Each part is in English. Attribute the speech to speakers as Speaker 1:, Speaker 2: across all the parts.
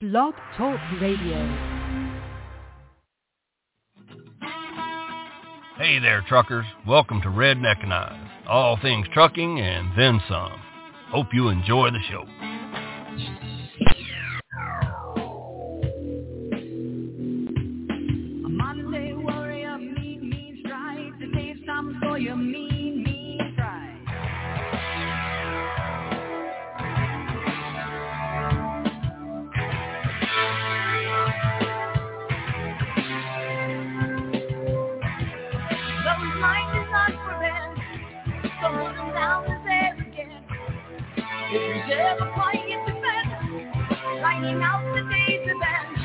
Speaker 1: Blog Talk Radio.
Speaker 2: Hey there, truckers. Welcome to Redneckinize, all things trucking and then some. Hope you enjoy the show.
Speaker 3: A Monday warrior, mean strike. Today's time for your mean strike. Those nights is not for rent. So put them down and say again. If you ever find it defense, writing out the day's events.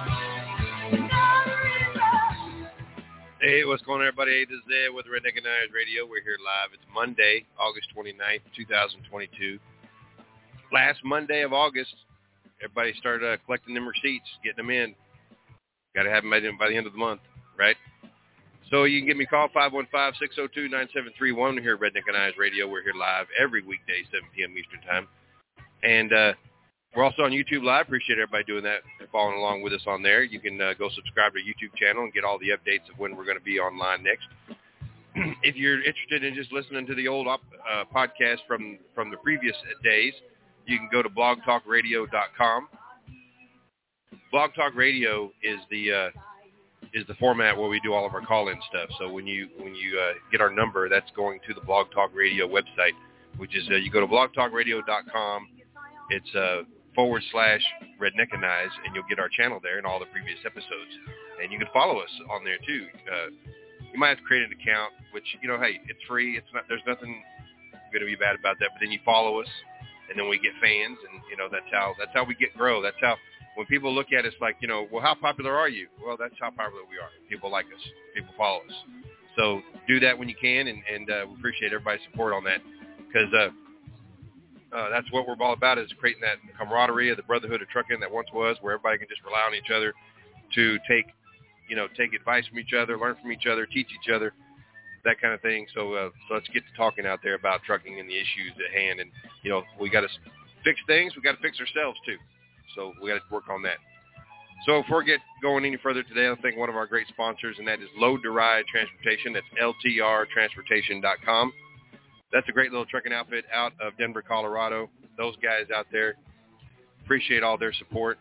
Speaker 4: Hey, what's going on, everybody? A to Z with Redneckinize Radio. We're here live. It's Monday, August 29th, 2022. Last Monday of August, everybody started collecting them receipts, getting them in. Got to have them by the end of the month, right? So you can give me a call, 515-602-9731. We're here at Redneckinize Radio. We're here live every weekday, 7 p.m. Eastern Time. And we're also on YouTube Live. Appreciate everybody doing that and following along with us on there. You can go subscribe to our YouTube channel and get all the updates of when we're going to be online next. If you're interested in just listening to the old podcast from the previous days, you can go to blogtalkradio.com. Blog Talk Radio is the format where we do all of our call-in stuff. So when you get our number, that's going to the Blog Talk Radio website, which is you go to blogtalkradio.com. It's /Redneckinize, and you'll get our channel there and all the previous episodes. And you can follow us on there too. You might have to create an account, which, hey, it's free. It's not. There's nothing going to be bad about that. But then you follow us, and then we get fans, and that's how we grow. That's how when people look at us like, well, how popular are you? Well, that's how popular we are. People like us. People follow us. So do that when you can, and we appreciate everybody's support on that, because that's what we're all about, is creating that camaraderie of the brotherhood of trucking that once was, where everybody can just rely on each other to take advice from each other, learn from each other, teach each other, that kind of thing. So let's get to talking out there about trucking and the issues at hand. And, we got to fix things. We got to fix ourselves too. So we got to work on that. So before we get going any further today, I'll thank one of our great sponsors, and that is Load to Ride Transportation. That's LTRtransportation.com. That's a great little trucking outfit out of Denver, Colorado. Those guys out there, appreciate all their support.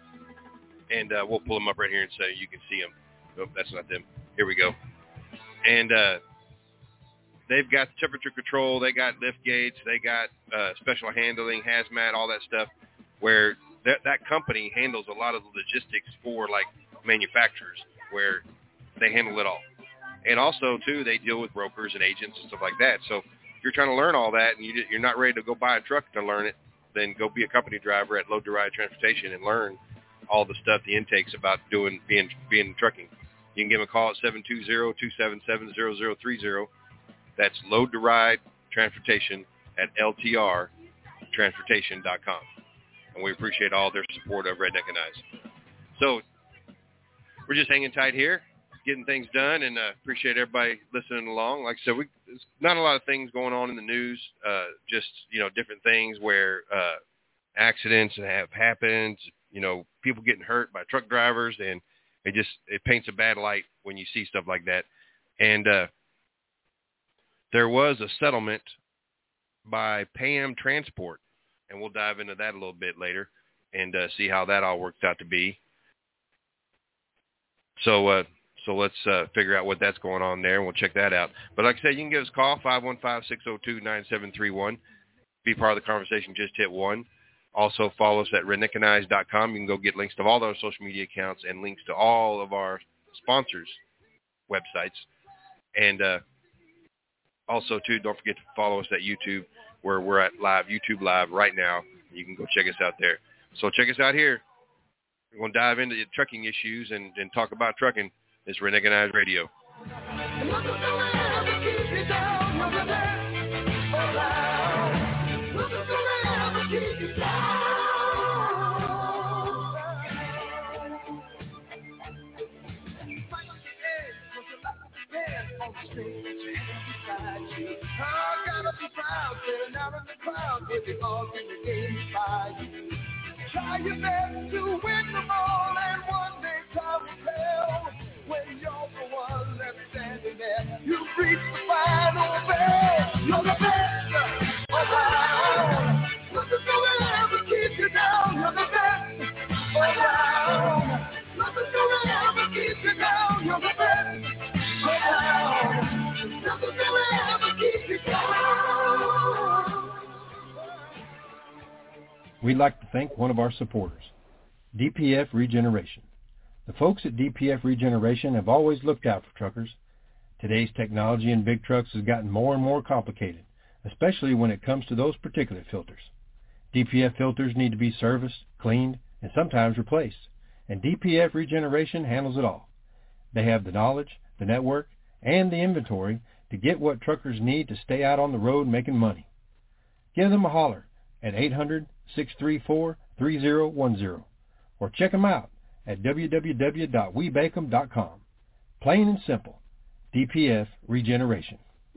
Speaker 4: And we'll pull them up right here and say you can see them. Nope, that's not them. Here we go. And they've got temperature control. They got lift gates. They got special handling, hazmat, all that stuff, where that company handles a lot of the logistics for, like, manufacturers, where they handle it all. And also, too, they deal with brokers and agents and stuff like that. So if you're trying to learn all that and you're not ready to go buy a truck to learn it, then go be a company driver at Load to Ride Transportation and learn all the stuff, the intakes about being trucking. You can give them a call at 720-277-0030. That's Load to Ride Transportation at LTRtransportation.com. And we appreciate all their support of Redneckinize. So we're just hanging tight here, getting things done, and appreciate everybody listening along. Like I said, there's not a lot of things going on in the news, just, different things where accidents have happened, people getting hurt by truck drivers, and it paints a bad light when you see stuff like that. And there was a settlement by PAM Transport, and we'll dive into that a little bit later and see how that all worked out to be. So let's figure out what that's going on there, and we'll check that out. But like I said, you can give us a call, 515-602-9731. Be part of the conversation, just hit 1. Also, follow us at redneckinize.com. You can go get links to all our social media accounts and links to all of our sponsors' websites. And also, too, don't forget to follow us at YouTube, where we're at YouTube Live right now. You can go check us out there. So check us out here. We're going to dive into the trucking issues and talk about trucking. It's Redneckinize Radio.
Speaker 3: Standing out in the crowd, every ball in the game by you. Try your best to win
Speaker 5: we'd like to thank one of our supporters, DPF Regeneration. The folks at DPF Regeneration have always looked out for truckers. Today's technology in big trucks has gotten more and more complicated, especially when it comes to those particulate filters. DPF filters need to be serviced, cleaned, and sometimes replaced, and DPF Regeneration handles it all. They have the knowledge, the network, and the inventory to get what truckers need to stay out on the road making money. Give them a holler at 800-634-3010 or check them out at www.webakeem.com. Plain and simple, DPF Regeneration.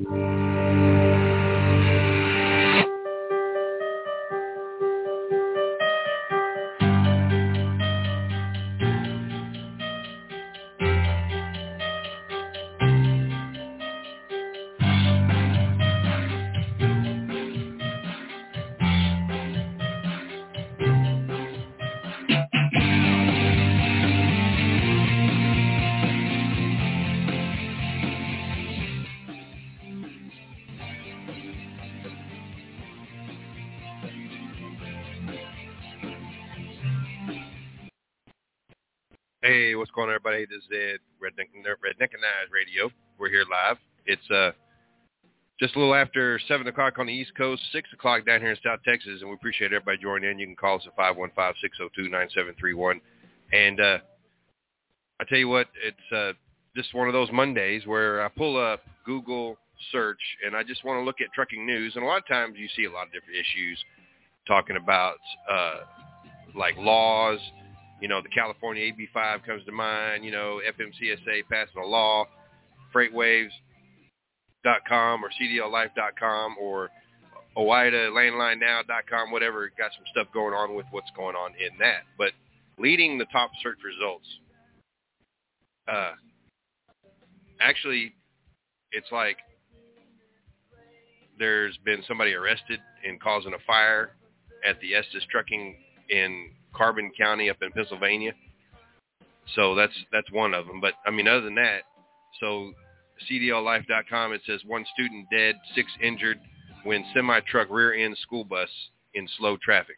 Speaker 4: Hey, what's going on, everybody? This is Ed, Redneck and Eyes Radio. We're here live. It's just a little after 7 o'clock on the East Coast, 6 o'clock down here in South Texas, and we appreciate everybody joining in. You can call us at 515-602-9731. And I tell you what, it's just one of those Mondays where I pull up Google search, and I just want to look at trucking news. And a lot of times you see a lot of different issues talking about like laws. You know, the California AB5 comes to mind, you know, FMCSA passing a law, freightwaves.com or cdllife.com or OIDA, landlinenow.com, whatever, got some stuff going on with what's going on in that. But leading the top search results, actually, it's like there's been somebody arrested in causing a fire at the Estes Trucking in Carbon County up in Pennsylvania. So that's one of them. But, I mean, other than that, so CDLlife.com, it says 1 student dead, 6 injured when semi-truck rear-end school bus in slow traffic.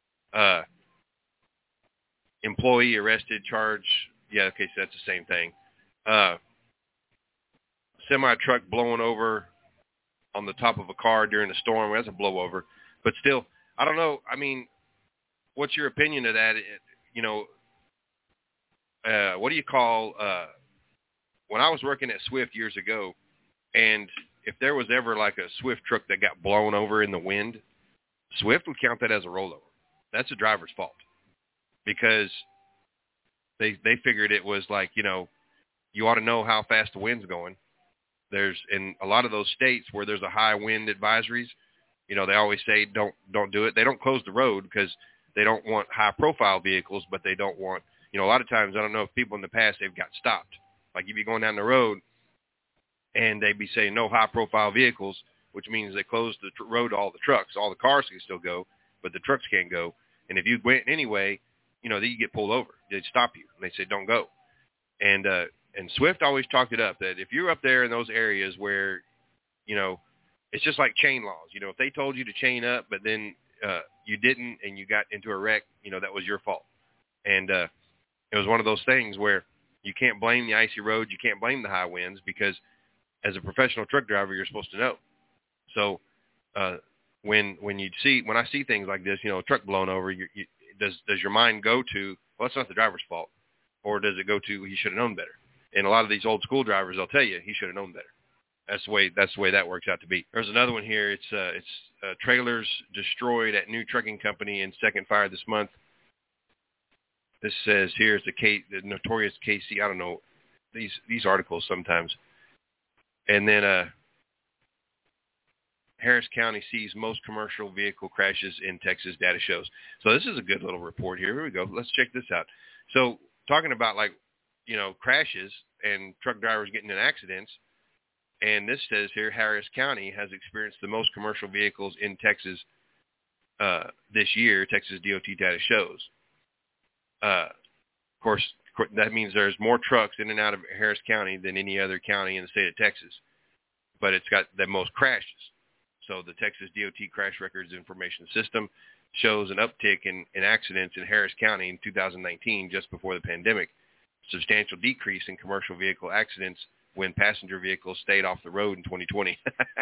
Speaker 4: Employee arrested, charge. Yeah, okay, so that's the same thing. Semi-truck blowing over on the top of a car during a storm. That's a blowover. But still, I don't know. I mean, what's your opinion of that? You know, what do you call, when I was working at Swift years ago, and if there was ever like a Swift truck that got blown over in the wind, Swift would count that as a rollover. That's the driver's fault because they figured it was like, you know, you ought to know how fast the wind's going. There's in a lot of those states where there's a high wind advisories, you know, they always say don't do it. They don't close the road because they don't want high-profile vehicles, but they don't want, you know, a lot of times, I don't know if people in the past, they've got stopped. Like you'd be going down the road, and they'd be saying no high-profile vehicles, which means they close the road to all the trucks. All the cars can still go, but the trucks can't go. And if you went anyway, you know, then you get pulled over. They'd stop you, and they'd say don't go. And Swift always talked it up that if you're up there in those areas where, you know, it's just like chain laws. You know, if they told you to chain up, but then you didn't and you got into a wreck, you know, that was your fault. And it was one of those things where you can't blame the icy roads, you can't blame the high winds because as a professional truck driver, you're supposed to know. So when I see things like this, you know, a truck blown over, does your mind go to, well, it's not the driver's fault, or does it go to he should have known better? And a lot of these old school drivers, they'll tell you he should have known better. That's the way that works out to be. There's another one here. It's trailers destroyed at new trucking company in second fire this month. This says here's the notorious KC. I don't know these articles sometimes. And then Harris County sees most commercial vehicle crashes in Texas, data shows. So this is a good little report here. Here we go. Let's check this out. So talking about like, you know, crashes and truck drivers getting in accidents. And this says here, Harris County has experienced the most commercial vehicles in Texas this year, Texas DOT data shows. Of course, that means there's more trucks in and out of Harris County than any other county in the state of Texas. But it's got the most crashes. So the Texas DOT Crash Records Information System shows an uptick in accidents in Harris County in 2019, just before the pandemic. Substantial decrease in commercial vehicle accidents when passenger vehicles stayed off the road in 2020.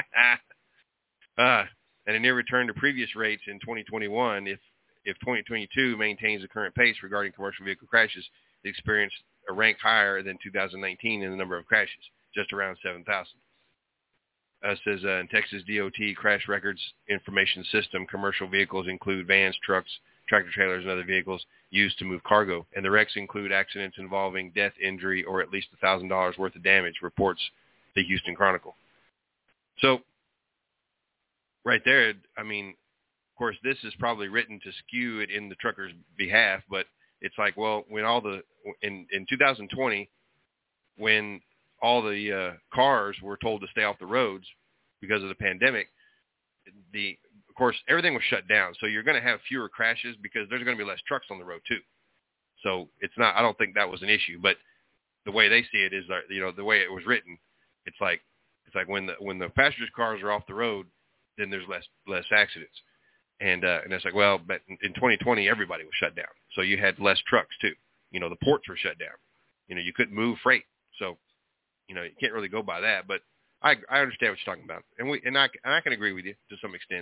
Speaker 4: And a near return to previous rates in 2021 if 2022 maintains the current pace regarding commercial vehicle crashes. It experienced a rank higher than 2019 in the number of crashes, just around 7,000. Says in Texas DOT crash records information system, commercial vehicles include vans, trucks, tractor trailers, and other vehicles used to move cargo. And the wrecks include accidents involving death, injury, or at least $1,000 worth of damage, reports the Houston Chronicle. So right there, I mean, of course, this is probably written to skew it in the truckers' behalf, but it's like, well, when in 2020, when all the cars were told to stay off the roads because of the pandemic, of course, everything was shut down. So you're going to have fewer crashes because there's going to be less trucks on the road too. So it's not, I don't think that was an issue, but the way they see it is, the way it was written, it's like when the passengers' cars are off the road, then there's less accidents. And it's like, well, but in 2020, everybody was shut down. So you had less trucks too. The ports were shut down. You couldn't move freight. So, you can't really go by that, but I understand what you're talking about. And I can agree with you to some extent.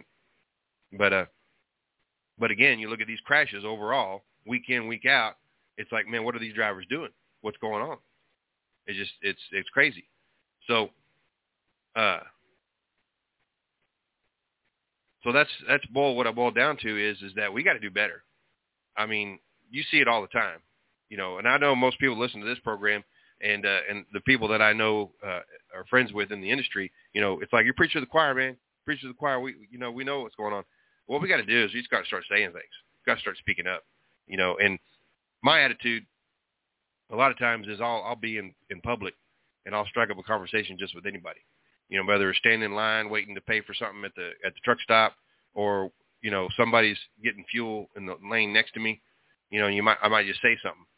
Speaker 4: But again, you look at these crashes overall, week in, week out, it's like, man, what are these drivers doing? What's going on? It's crazy. So, so that's what I boiled down to is that we got to do better. I mean, you see it all the time, and I know most people listen to this program and the people that I know are friends with in the industry, it's like, you're preaching to the choir, man. Preaching to the choir. We know what's going on. What we got to do is we just got to start saying things. Got to start speaking up, and my attitude a lot of times is I'll be in public and I'll strike up a conversation just with anybody, whether it's standing in line waiting to pay for something at the truck stop, or, somebody's getting fuel in the lane next to me, I might just say something.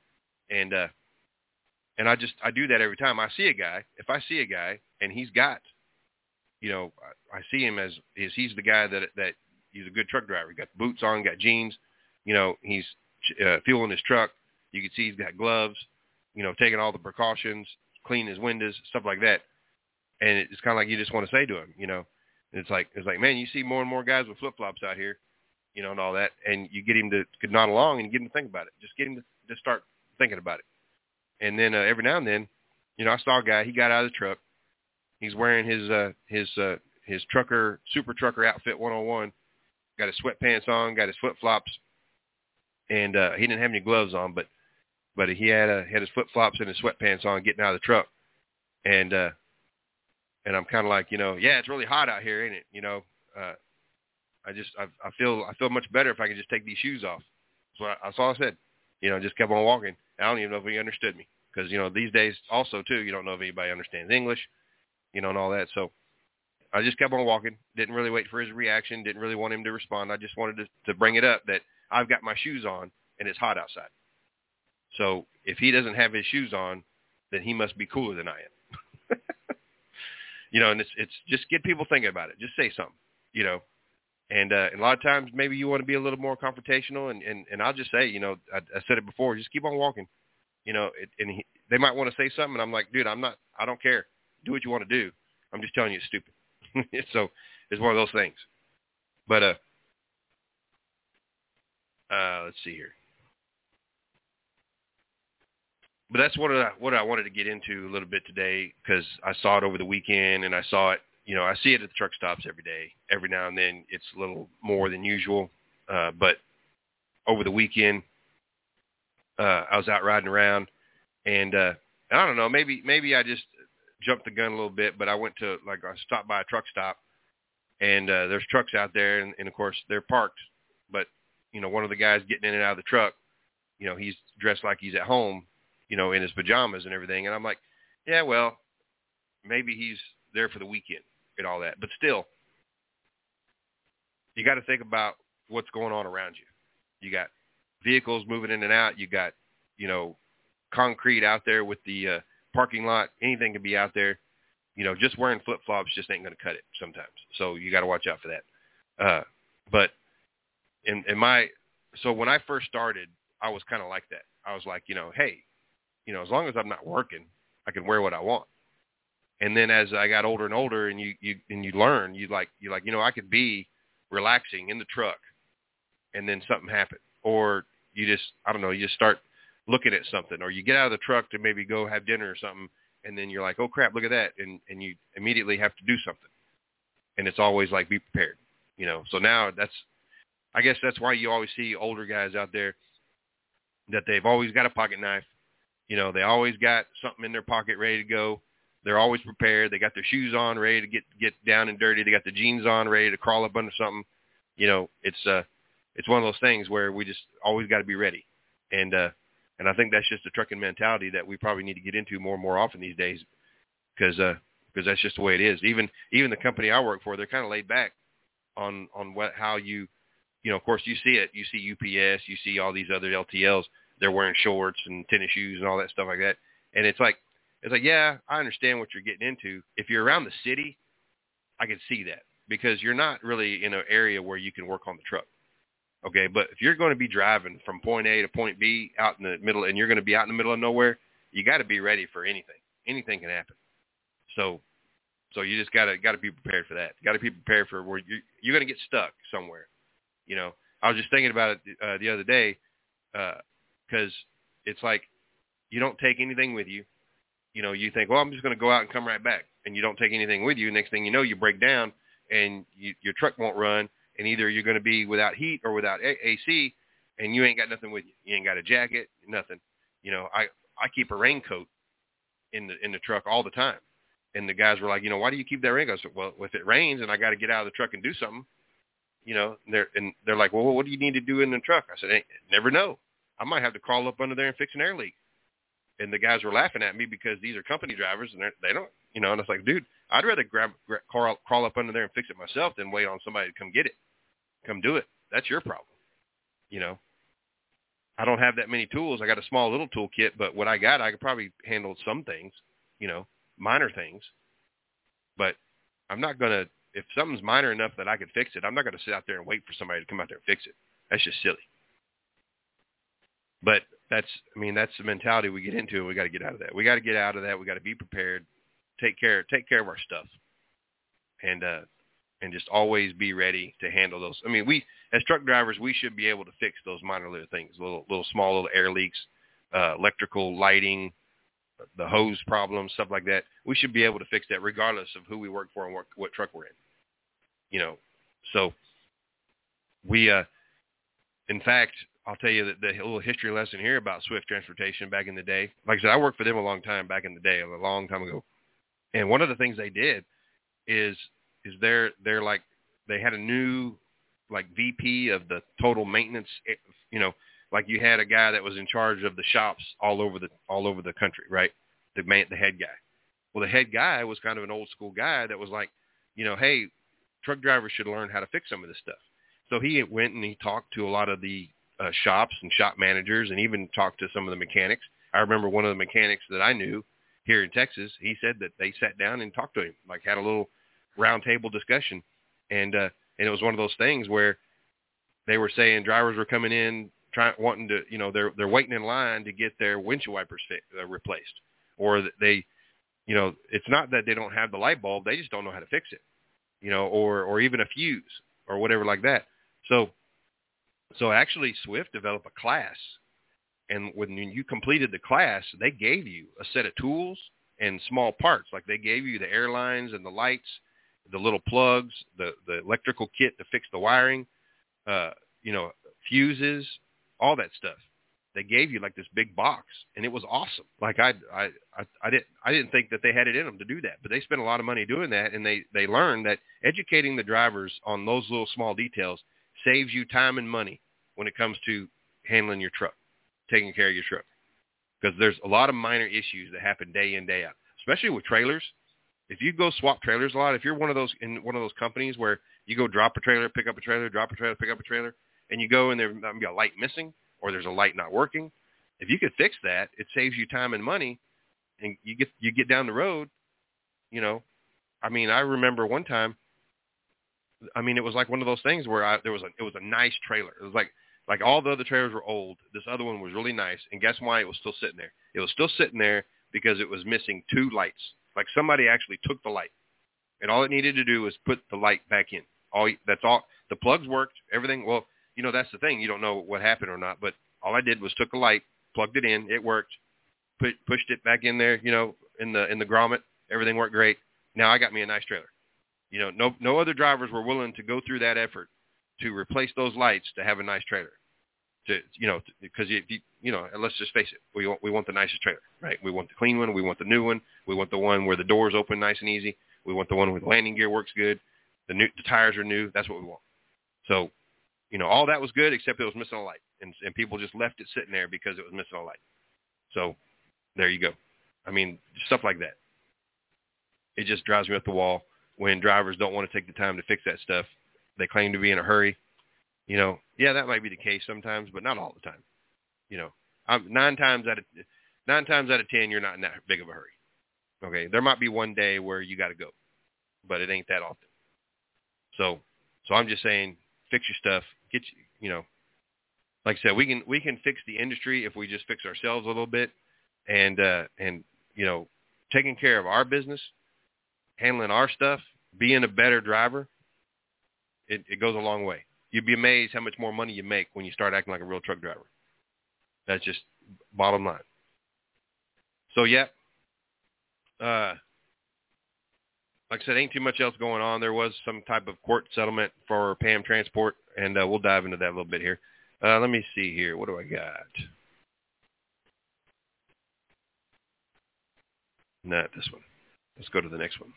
Speaker 4: And I do that every time I see a guy. If I see a guy and he's got, I see him as he's the guy that he's a good truck driver. He got boots on, got jeans, he's fueling his truck. You can see he's got gloves, taking all the precautions, cleaning his windows, stuff like that. And it's kind of like you just want to say to him, and it's like, man, you see more and more guys with flip-flops out here, and all that, and you get him to nod along and get him to think about it. Just get him to start thinking about it. And then every now and then, I saw a guy, he got out of the truck. He's wearing his trucker, super trucker outfit 101, got his sweatpants on, got his flip-flops, and he didn't have any gloves on, but he had his flip-flops and his sweatpants on getting out of the truck. And I'm kind of like, yeah, it's really hot out here, ain't it? I feel much better if I can just take these shoes off. So that's all I said. Just kept on walking. I don't even know if he understood me because, these days also too, you don't know if anybody understands English, and all that. So I just kept on walking. Didn't really wait for his reaction. Didn't really want him to respond. I just wanted to bring it up that I've got my shoes on and it's hot outside. So if he doesn't have his shoes on, then he must be cooler than I am. And it's just get people thinking about it. Just say something, and a lot of times maybe you want to be a little more confrontational, and I'll just say, I said it before, just keep on walking, they might want to say something, and I'm like, dude, I don't care. Do what you want to do. I'm just telling you it's stupid. So it's one of those things. But let's see here. But that's what I wanted to get into a little bit today, because I saw it over the weekend, and I saw it, I see it at the truck stops every day. Every now and then it's a little more than usual. But over the weekend, I was out riding around, and I don't know, maybe I just jumped the gun a little bit, but I stopped by a truck stop, and there's trucks out there, and of course they're parked. But, one of the guys getting in and out of the truck, he's dressed like he's at home, in his pajamas and everything. And I'm like, yeah, well, maybe he's there for the weekend and all that. But still, you got to think about what's going on around you. You got vehicles moving in and out. You got, concrete out there with the parking lot. Anything can be out there. Just wearing flip-flops just ain't going to cut it sometimes. So you got to watch out for that. But So when I first started, I was kind of like that. I was like, hey, as long as I'm not working, I can wear what I want. And then as I got older and older, and you learn, you like, I could be relaxing in the truck, and then something happened, or you just start looking at something, or you get out of the truck to maybe go have dinner or something, and then you're like, oh crap, look at that, and you immediately have to do something, and it's always like, be prepared, So now I guess that's why you always see older guys out there that they've always got a pocket knife, they always got something in their pocket ready to go. They're always prepared. They got their shoes on, ready to get down and dirty. They got the jeans on, ready to crawl up under something. It's one of those things where we just always got to be ready. And I think that's just a trucking mentality that we probably need to get into more and more often these days, because that's just the way it is. Even the company I work for, they're kind of laid back on how of course you see it. You see UPS, you see all these other LTLs. They're wearing shorts and tennis shoes and all that stuff like that. And it's like, yeah, I understand what you're getting into. If you're around the city, I can see that, because you're not really in an area where you can work on the truck. Okay, but if you're going to be driving from point A to point B out in the middle, and you're going to be out in the middle of nowhere, you got to be ready for anything. Anything can happen. So you just got to be prepared for that. You got to be prepared for where you're going to get stuck somewhere. I was just thinking about it the other day, because it's like, you don't take anything with you. You think, well, I'm just going to go out and come right back, and you don't take anything with you. Next thing you know, you break down, and your truck won't run, and either you're going to be without heat or without AC, and you ain't got nothing with you. You ain't got a jacket, nothing. I keep a raincoat in the truck all the time, and the guys were like, why do you keep that raincoat? I said, well, if it rains and I got to get out of the truck and do something, they're like, well, what do you need to do in the truck? I said, hey, never know. I might have to crawl up under there and fix an air leak. And the guys were laughing at me because these are company drivers, and they don't, and it's like, dude, I'd rather crawl up under there and fix it myself than wait on somebody to come get it, come do it. That's your problem. I don't have that many tools. I got a small little toolkit, but what I got, I could probably handle some things, minor things. But I'm not going to, if something's minor enough that I could fix it, I'm not going to sit out there and wait for somebody to come out there and fix it. That's just silly. But that's the mentality we get into, and we got to get out of that. We got to get out of that. We got to be prepared, take care of our stuff, and just always be ready to handle those. We, as truck drivers, we should be able to fix those minor little things, little small little air leaks, electrical lighting, the hose problems, stuff like that. We should be able to fix that regardless of who we work for and what truck we're in. So we, in fact, I'll tell you that the little history lesson here about Swift Transportation back in the day. Like I said, I worked for them a long time back in the day, a long time ago. And one of the things they did is they're like, they had a new like VP of the total maintenance. Like you had a guy that was in charge of the shops all over the country, right? The head guy. Well, the head guy was kind of an old school guy that was like, hey, truck drivers should learn how to fix some of this stuff. So he went and he talked to a lot of the shops and shop managers, and even talked to some of the mechanics. I remember one of the mechanics that I knew here in Texas, he said that they sat down and talked to him, like had a little round table discussion. And it was one of those things where they were saying drivers were coming in wanting to, they're waiting in line to get their windshield wipers replaced, or they, it's not that they don't have the light bulb, they just don't know how to fix it, or even a fuse or whatever like that. So actually Swift developed a class, and when you completed the class, they gave you a set of tools and small parts. Like they gave you the air lines and the lights, the little plugs, the electrical kit to fix the wiring, fuses, all that stuff. They gave you like this big box, and it was awesome. Like I didn't think that they had it in them to do that, but they spent a lot of money doing that, and they learned that educating the drivers on those little small details saves you time and money when it comes to handling your truck, taking care of your truck. Because there's a lot of minor issues that happen day in, day out, especially with trailers. If you go swap trailers a lot, if you're in one of those companies where you go drop a trailer, pick up a trailer, drop a trailer, pick up a trailer, and you go and there's a light missing or there's a light not working, if you could fix that, it saves you time and money, and you get down the road. I remember one time I mean, it was like one of those things where it was a nice trailer. It was like all the other trailers were old. This other one was really nice. And guess why it was still sitting there? It was still sitting there because it was missing 2 lights. Like somebody actually took the light, and all it needed to do was put the light back in. That's all. The plugs worked. Everything. Well, that's the thing. You don't know what happened or not. But all I did was took the light, plugged it in. It worked. Pushed it back in there. In the grommet. Everything worked great. Now I got me a nice trailer. No other drivers were willing to go through that effort to replace those lights to have a nice trailer. Because let's just face it, we want the nicest trailer, right? We want the clean one, we want the new one, we want the one where the doors open nice and easy, we want the one where the landing gear works good, the tires are new. That's what we want. So, all that was good except it was missing a light, and people just left it sitting there because it was missing a light. So, there you go. I mean, stuff like that. It just drives me up the wall when drivers don't want to take the time to fix that stuff. They claim to be in a hurry. Yeah, that might be the case sometimes, but not all the time. 9 times out of 10, you're not in that big of a hurry. Okay, there might be one day where you got to go, but it ain't that often. So I'm just saying, fix your stuff. Get like I said, we can fix the industry if we just fix ourselves a little bit, and taking care of our business, handling our stuff, being a better driver. It goes a long way. You'd be amazed how much more money you make when you start acting like a real truck driver. That's just bottom line. So, yeah. Like I said, ain't too much else going on. There was some type of court settlement for PAM Transport, and we'll dive into that a little bit here. Let me see here. What do I got? Not this one. Let's go to the next one.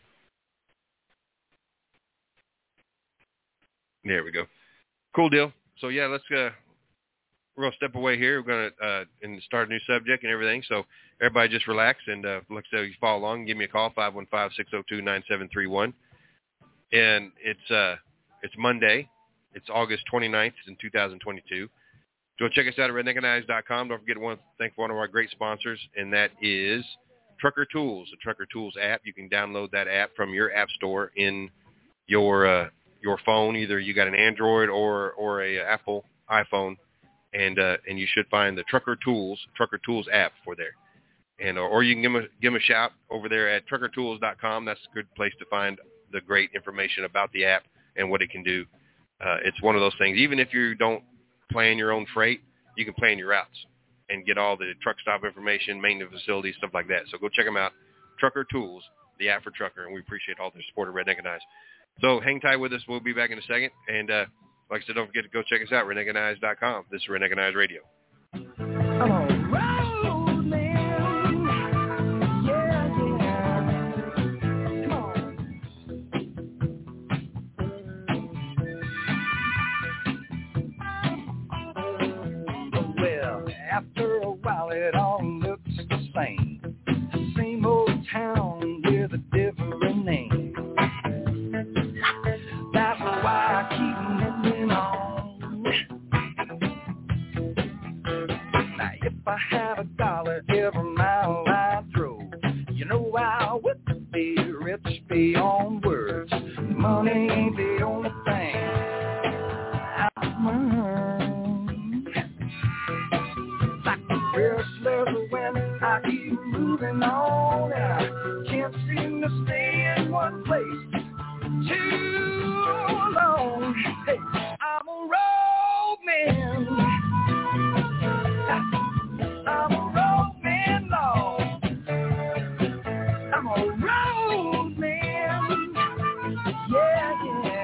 Speaker 4: There we go. Cool deal. So, yeah, we're going to step away here. We're going to start a new subject and everything. So everybody just relax. And like I said, you follow along, give me a call, 515-602-9731. And it's Monday. It's August 29th in 2022. Go check us out at redneckandeyes.com. Don't forget to thank one of our great sponsors, and that is Trucker Tools, the Trucker Tools app. You can download that app from your app store in your phone. Either you got an Android or a Apple iPhone, and you should find the Trucker Tools app for there. And or you can give them a shout over there at truckertools.com. That's a good place to find the great information about the app and what it can do. It's one of those things. Even if you don't plan your own freight, you can plan your routes and get all the truck stop information, maintenance facilities, stuff like that. So go check them out. Trucker Tools, the app for trucker, and we appreciate all their support of Redneck and Eyes. So hang tight with us. We'll be back in a second. And like I said, don't forget to go check us out, redneckandeyes.com. This is Redneck and Eyes Radio.
Speaker 6: After a while, it all looks the same. Same old town with a different name. That's why I keep moving on. Now, if I had $1 every mile I drove, you know I would be rich beyond words. Money ain't the only thing I mind. When I keep moving on, I can't seem to stay in one place too long. Hey, I'm a road man. I'm a road man, Lord. I'm a road man. Yeah,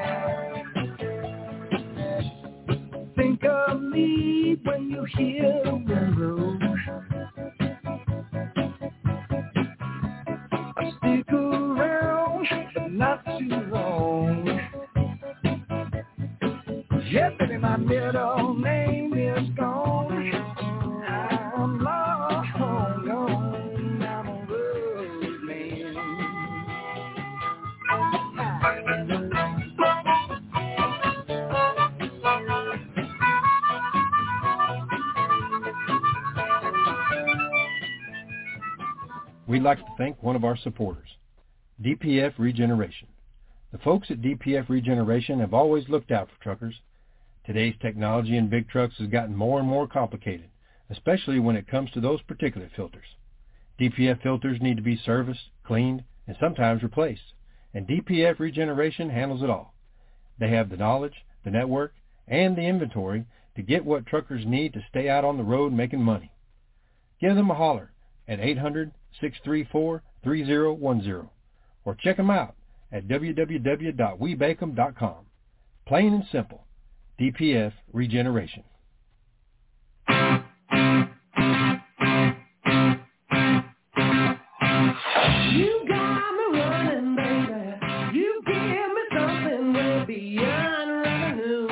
Speaker 6: yeah. Think of me when you hear the railroad. Stick around, but not too long. Yeah, baby, my middle name is gone. I'm long gone. I'm a road man.
Speaker 5: We'd like to thank one of our supporters, DPF Regeneration, The folks at DPF Regeneration have always looked out for truckers. Today's technology in big trucks has gotten more and more complicated, especially when it comes to those particulate filters. DPF filters need to be serviced, cleaned, and sometimes replaced, and DPF Regeneration handles it all. They have the knowledge, the network, and the inventory to get what truckers need to stay out on the road making money. Give them a holler at 800-634-3010 or check them out at www.webacom.com. Plain and simple, DPF Regeneration.
Speaker 7: You got me running, baby. You give me something way beyond revenue.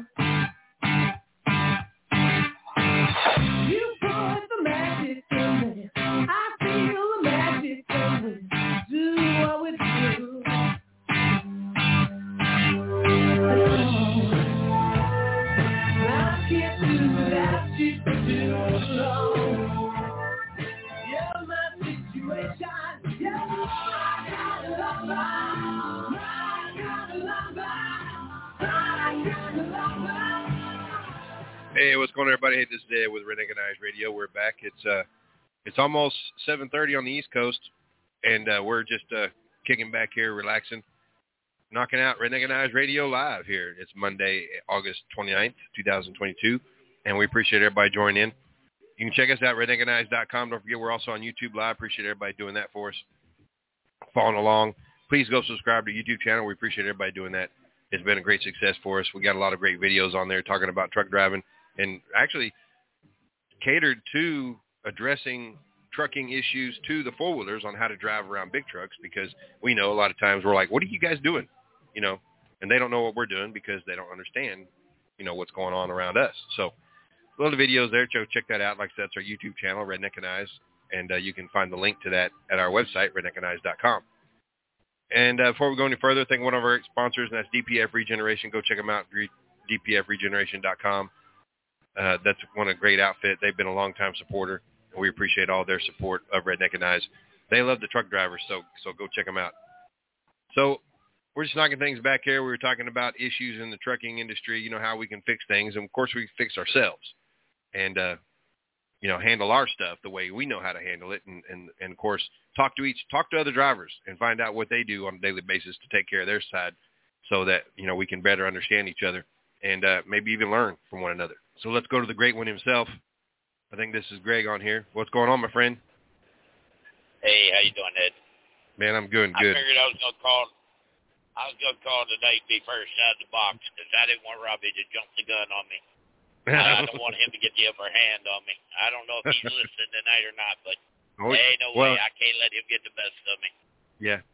Speaker 7: You put the magic in me. I feel the magic when we do what we do. I can't do without you for too long. You're my situation.
Speaker 4: Hey, what's going on, everybody? Hey, this is Ed with Redneckized Radio. We're back. It's almost 7:30 on the East Coast, and we're just kicking back here, relaxing, knocking out Redneckized Radio live here. It's Monday, August 29th, 2022, and we appreciate everybody joining in. You can check us out, redneckized.com. Don't forget, we're also on YouTube Live. Appreciate everybody doing that for us, following along. Please go subscribe to the YouTube channel. We appreciate everybody doing that. It's been a great success for us. We got a lot of great videos on there talking about truck driving and actually catered to addressing trucking issues to the four-wheelers on how to drive around big trucks, because we know a lot of times we're like, what are you guys doing? You know, and they don't know what we're doing because they don't understand, you know, what's going on around us. So a lot of videos there. Check that out. Like I said, it's our YouTube channel, Redneckized, and you can find the link to that at our website, redneckized.com. And before we go any further, thank one of our sponsors, and that's DPF Regeneration. Go check them out, dpfregeneration.com. That's one a great outfit. They've been a long-time supporter, and we appreciate all their support of Redneckized. They love the truck drivers, so go check them out. So we're just knocking things back here. We were talking about issues in the trucking industry, you know, how we can fix things, and of course we fix ourselves, and you know, handle our stuff the way we know how to handle it, and of course talk to other drivers and find out what they do on a daily basis to take care of their side, so that, you know, we can better understand each other and maybe even learn from one another. So let's go to the great one himself. I think this is Greg on here. What's going on, my friend?
Speaker 8: Hey, how you doing, Ed?
Speaker 4: Man, I'm good.
Speaker 8: I figured I was gonna call today to be first out of the box because I didn't want Robbie to jump the gun on me. I don't want him to get the upper hand on me. I don't know if he's listening tonight or not, but hey, no way. I can't let him get the best of me.
Speaker 4: Yeah.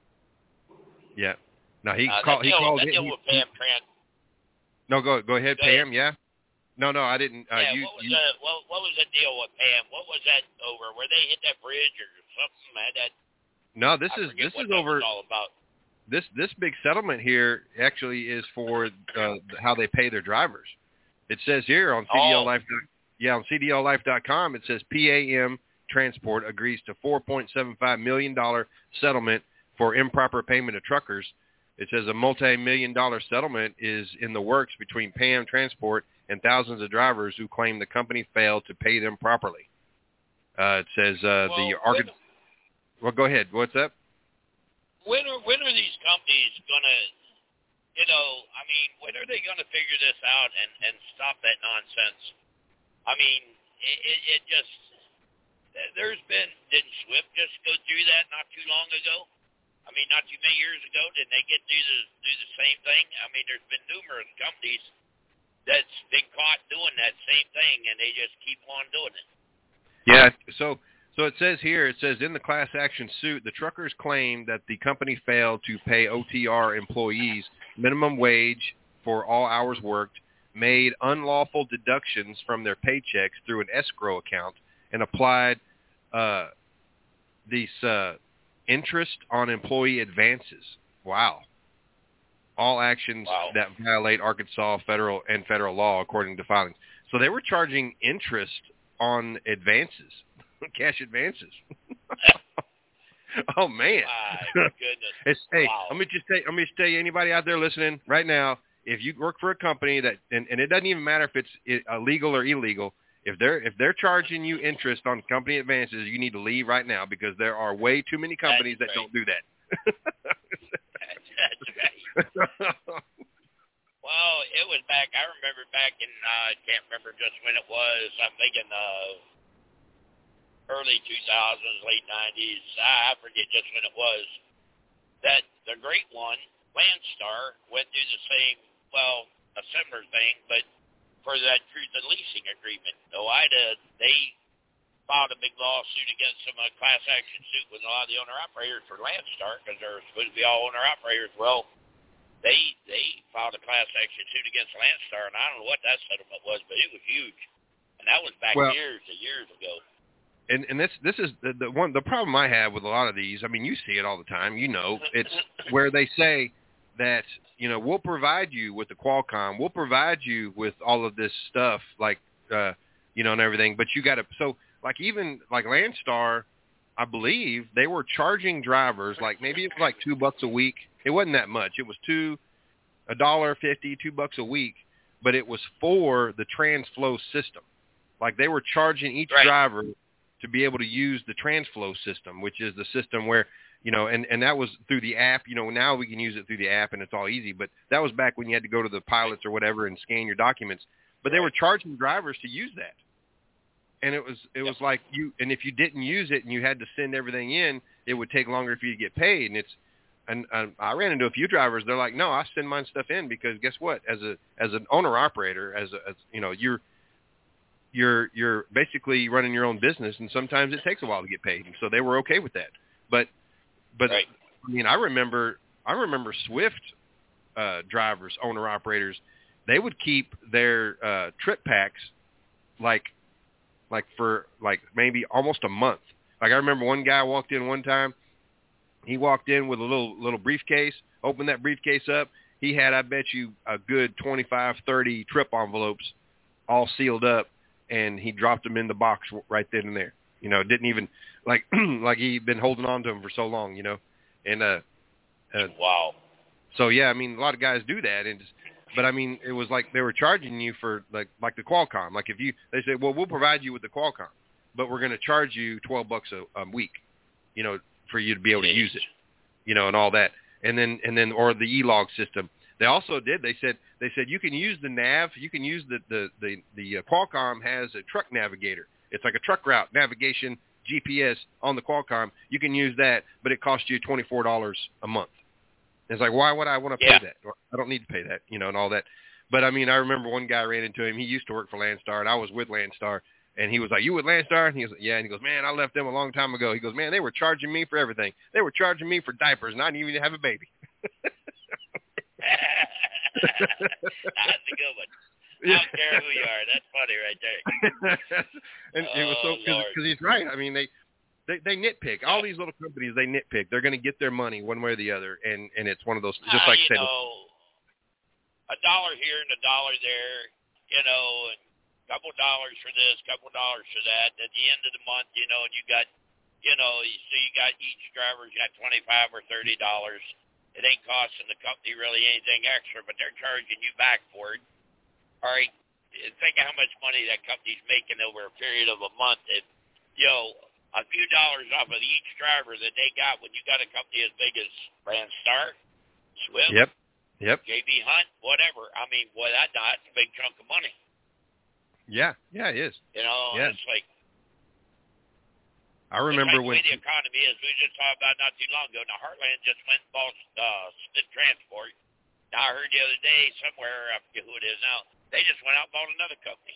Speaker 4: Now he
Speaker 8: That
Speaker 4: called.
Speaker 8: deal with Pam Trent.
Speaker 4: No, go ahead, Pam. Yeah. No, I didn't.
Speaker 8: What was the deal with Pam? What was that over? Where they hit that bridge or something?
Speaker 4: No, this is over.
Speaker 8: All about.
Speaker 4: This big settlement here actually is for how they pay their drivers. It says here on CDL Life. Yeah, on CDLLife.com, it says PAM Transport agrees to $4.75 million settlement for improper payment of truckers. It says a multi-million-dollar settlement is in the works between PAM Transport and thousands of drivers who claim the company failed to pay them properly. It says Well, go ahead. What's up?
Speaker 8: When are these companies gonna, when are they gonna figure this out and stop that nonsense? I mean, it just, didn't Swift just go through that not too long ago? I mean, not too many years ago, didn't they do the same thing? I mean, there's been numerous companies that's been caught doing that same thing, and they just keep on doing it.
Speaker 4: Yeah, so it says here, in the class action suit, the truckers claim that the company failed to pay OTR employees minimum wage for all hours worked, made unlawful deductions from their paychecks through an escrow account, and applied these interest on employee advances. Wow. All actions that violate Arkansas federal law, according to filings. So they were charging interest on advances, cash advances. Oh man!
Speaker 8: My goodness!
Speaker 4: Hey,
Speaker 8: Wow.
Speaker 4: let me just tell you, anybody out there listening right now, if you work for a company that, and it doesn't even matter if it's legal or illegal, if they're charging you interest on company advances, you need to leave right now because there are way too many companies that don't do that.
Speaker 8: That's right. Well, it was back. I remember back in I can't remember just when it was. I'm thinking early 2000s, late 90s. I forget just when it was. That the great one, Landstar, went through the same, well, a similar thing, but for that truth and leasing agreement. OIDA, they filed a big lawsuit against them, a class action suit with a lot of the owner-operators for Landstar because they're supposed to be all owner-operators. Well, they filed a class action suit against Landstar, and I don't know what that settlement was, but it was huge. And that was back years and years ago.
Speaker 4: And this is the problem I have with a lot of these. I mean, you see it all the time. You know, it's where they say that, you know, we'll provide you with the Qualcomm, we'll provide you with all of this stuff, like, you know, and everything. But you got to, so like even like Landstar, I believe they were charging drivers like maybe it was like $2 a week. It wasn't that much. It was $1.50, $2 a week, but it was for the TransFlow system. Like they were charging each driver to be able to use the TransFlow system, which is the system where, you know, and that was through the app. You know, now we can use it through the app and it's all easy, but that was back when you had to go to the pilots or whatever and scan your documents. But they were charging drivers to use that. And it was like and if you didn't use it and you had to send everything in, it would take longer for you to get paid. And I ran into a few drivers. They're like, no, I send my stuff in because guess what? As an owner operator, as you know, you're basically running your own business, and sometimes it takes a while to get paid. And so they were okay with that. But I mean, I remember Swift drivers, owner operators, they would keep their trip packs like for like maybe almost a month. Like I remember one guy walked in one time. He walked in with a little briefcase, opened that briefcase up. He had, I bet you, a good 25, 30 trip envelopes all sealed up, and he dropped them in the box right then and there. You know, didn't even, like he'd been holding on to them for so long, you know. And
Speaker 8: wow.
Speaker 4: So, yeah, I mean, a lot of guys do that. But, I mean, it was like they were charging you for, like the Qualcomm. Like they said, well, we'll provide you with the Qualcomm, but we're going to charge you $12 a week, you know, for you to be able to use it, you know, and all that. And then or the E-log system. They also did. They said you can use the nav. You can use the Qualcomm has a truck navigator. It's like a truck route navigation GPS on the Qualcomm. You can use that, but it costs you $24 a month. It's like, why would I want to pay that? I don't need to pay that, you know, and all that. But I mean, I remember one guy ran into him. He used to work for Landstar, and I was with Landstar. And he was like, you with Landstar? And he was like, yeah. And he goes, man, I left them a long time ago. He goes, man, they were charging me for everything. They were charging me for diapers, and I didn't even have a baby.
Speaker 8: That's a good one. I don't care who you are. That's funny right there.
Speaker 4: And it was so because he's right. I mean, they nitpick. All these little companies, they nitpick. They're going to get their money one way or the other, and it's one of those, just like you said.
Speaker 8: $1 here and $1 there, you know, and couple dollars for this, couple dollars for that. At the end of the month, you know, and you got, you know, so you got each driver's got $25 or $30. It ain't costing the company really anything extra, but they're charging you back for it. All right, think of how much money that company's making over a period of a month. If, you know, a few dollars off of each driver that they got when you got a company as big as Landstar, Swift, JB Hunt, whatever. I mean, boy, that's a big chunk of money.
Speaker 4: Yeah, it is.
Speaker 8: You know, it's like,
Speaker 4: I remember
Speaker 8: when the economy is. We just talked about not too long ago. Now, Heartland just went and bought Smith Transport. Now, I heard the other day somewhere, I forget who it is now, they just went out and bought another company.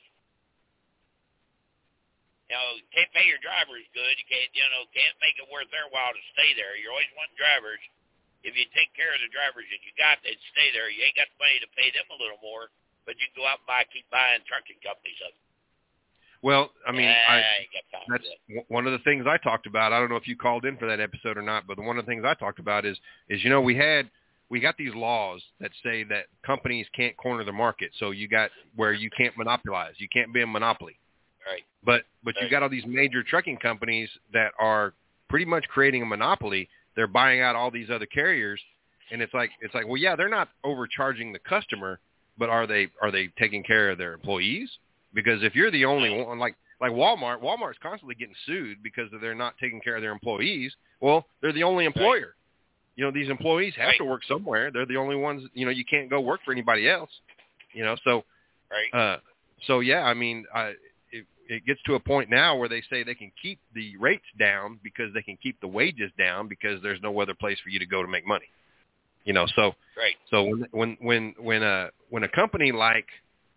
Speaker 8: You know, can't pay your drivers good. You can't make it worth their while to stay there. You're always wanting drivers. If you take care of the drivers that you got, they'd stay there. You ain't got the money to pay them a little more. But you can go out and keep buying trucking companies up.
Speaker 4: Well, I mean, that's one of the things I talked about. I don't know if you called in for that episode or not, but one of the things I talked about is you know, we got these laws that say that companies can't corner the market. So you got where you can't monopolize. You can't be a monopoly.
Speaker 8: Right.
Speaker 4: But you got all these major trucking companies that are pretty much creating a monopoly. They're buying out all these other carriers, and it's like, well, yeah, they're not overcharging the customer, but are they taking care of their employees? Because if you're the only one, like Walmart's constantly getting sued because they're not taking care of their employees. Well, they're the only employer. You know, these employees have to work somewhere. They're the only ones. You know, you can't go work for anybody else. You know, so so yeah, I mean, it gets to a point now where they say they can keep the rates down because they can keep the wages down because there's no other place for you to go to make money. You know, so so when a company like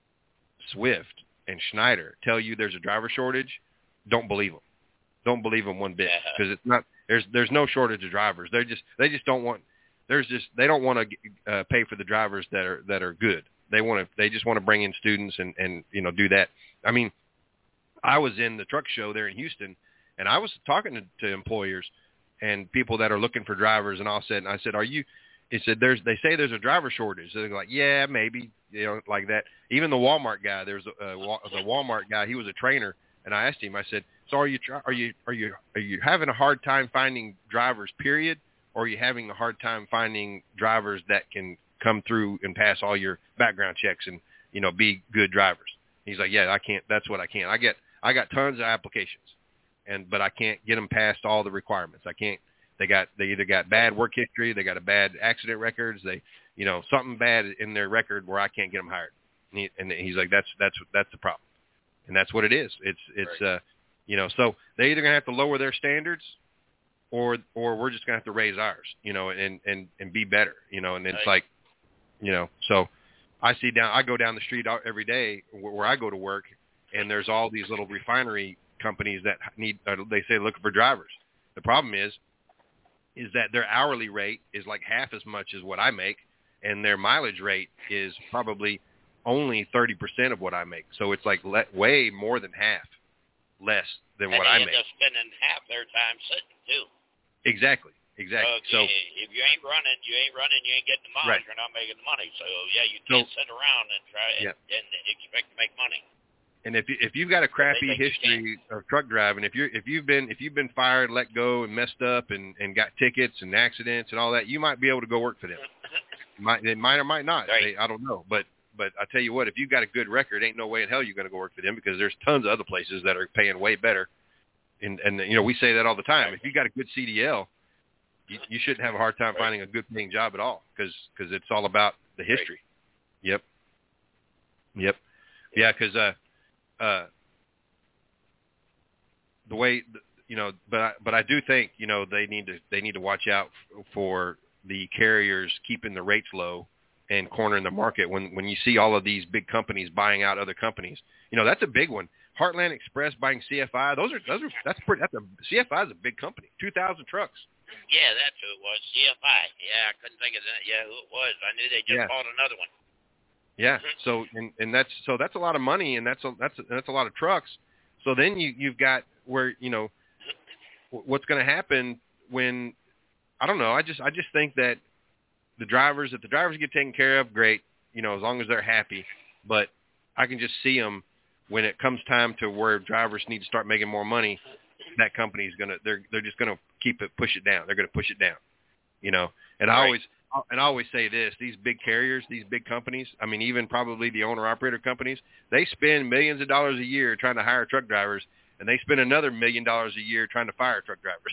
Speaker 4: Swift and Schneider tell you there's a driver shortage, don't believe them. Don't believe them one bit, because it's not. There's no shortage of drivers. They just don't want. They don't want to pay for the drivers that are good. They just want to bring in students and you know, do that. I mean, I was in the truck show there in Houston, and I was talking to employers and people that are looking for drivers, and I said, are you? He said, they say there's a driver shortage. They're like, yeah, maybe, you know, like that. Even the Walmart guy, the Walmart guy, he was a trainer, and I asked him, I said, so are you having a hard time finding drivers, period, or are you having a hard time finding drivers that can come through and pass all your background checks and, you know, be good drivers? He's like, yeah, I can't. That's what I can't. I got tons of applications, but I can't get them past all the requirements. I can't. They either got bad work history, they got a bad accident records, you know, something bad in their record where I can't get them hired. And he's like, that's the problem, and that's what it is. It's you know, so they either gonna have to lower their standards, or we're just gonna have to raise ours, you know, and be better, you know. And it's like, you know, so I go down the street every day where I go to work, and there's all these little refinery companies that they say looking for drivers. The problem is that their hourly rate is like half as much as what I make, and their mileage rate is probably only 30% of what I make. So it's like way more than half less than what I make.
Speaker 8: And they end up spending half their time sitting too.
Speaker 4: Exactly. So
Speaker 8: if you ain't running, you ain't getting the mileage, you're not making the money. So yeah, you can't sit around and try and expect to make money.
Speaker 4: And if you've got a crappy history of truck driving, if you've been fired, let go, and messed up, and got tickets and accidents and all that, you might be able to go work for them. They might or might not.
Speaker 8: Right.
Speaker 4: I don't know. But I tell you what, if you've got a good record, ain't no way in hell you're going to go work for them, because there's tons of other places that are paying way better. And you know, we say that all the time. If you got a good CDL, you shouldn't have a hard time finding a good paying job at all, because it's all about the history. Yep. Yeah, because the way, you know, but I do think, you know, they need to watch out for the carriers keeping the rates low and cornering the market. When you see all of these big companies buying out other companies, you know, that's a big one. Heartland Express buying CFI. CFI is a big company. 2,000 trucks.
Speaker 8: Yeah, that's who it was. CFI. Yeah, I couldn't think of that. Yeah, who it was. I knew they just bought another one.
Speaker 4: Yeah. So and that's a lot of money, and that's a lot of trucks. So then you've got where, you know, what's going to happen when, I don't know. I just think that if the drivers get taken care of, great, you know, as long as they're happy. But I can just see them when it comes time to where drivers need to start making more money. That company's they're just gonna push it down. They're gonna push it down, you know. And I always say this: these big carriers, these big companies, I mean, even probably the owner-operator companies, they spend millions of dollars a year trying to hire truck drivers, and they spend another $1 million a year trying to fire truck drivers.